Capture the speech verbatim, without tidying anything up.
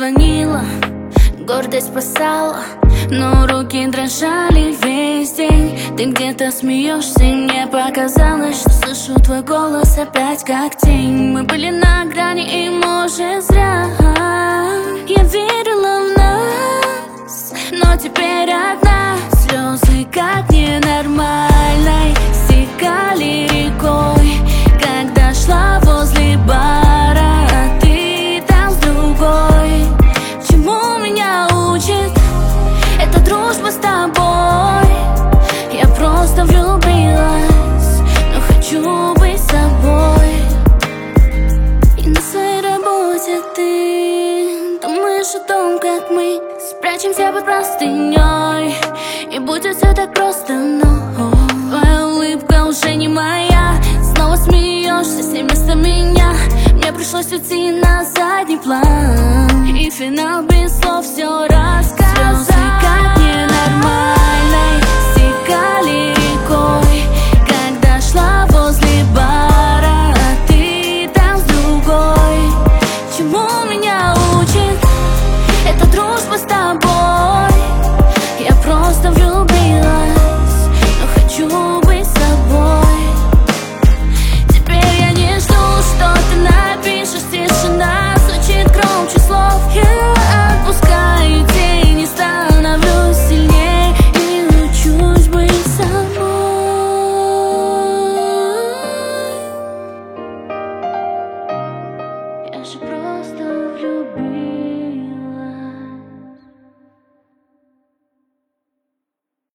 звонила, гордость спасала, но руки дрожали весь день. Ты где-то смеешься, и мне показалось, что слышу твой голос опять как тень. Мы были на грани, и может зря. Я верила в нас, но теперь одна. Слезы как ненормальной стекали рекой, когда шла возле бара, а ты там с другой. Чему меня учит эта дружба с тобой? Я просто влюбилась, но хочу быть с собой. И на своей работе ты думаешь о том, как мы спрячемся под простыней, и будет все так просто, но твоя улыбка уже не моя. Снова смеешься, все вместо меня. Мне пришлось уйти на задний план, и финал без слов все равно.